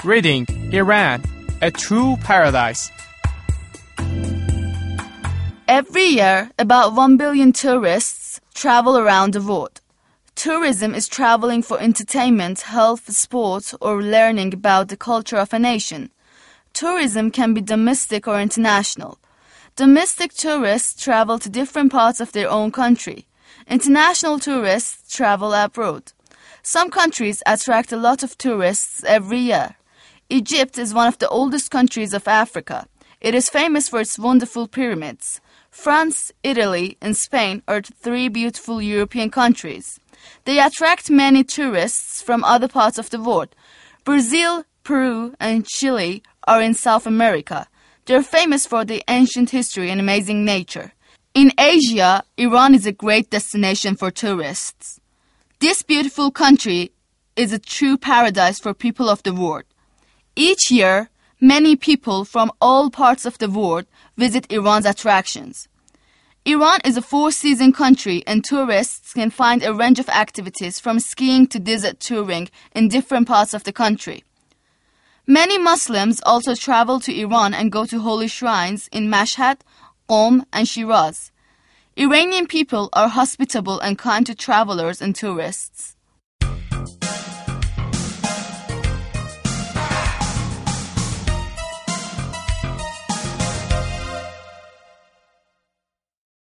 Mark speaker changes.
Speaker 1: Reading Iran, a true paradise.
Speaker 2: Every year, about 1 billion tourists travel around the world. Tourism is traveling for entertainment, health, sport, or learning about the culture of a nation. Tourism can be domestic or international. Domestic tourists travel to different parts of their own country. International tourists travel abroad. Some countries attract a lot of tourists every year. Egypt is one of the oldest countries of Africa. It is famous for its wonderful pyramids. France, Italy, and Spain are three beautiful European countries. They attract many tourists from other parts of the world. Brazil, Peru, and Chile are in South America. They are famous for their ancient history and amazing nature. In Asia, Iran is a great destination for tourists. This beautiful country is a true paradise for people of the world. Each year, many people from all parts of the world visit Iran's attractions. Iran is a four-season country and tourists can find a range of activities from skiing to desert touring in different parts of the country. Many Muslims also travel to Iran and go to holy shrines in Mashhad, Qom, and Shiraz. Iranian people are hospitable and kind to travelers and tourists.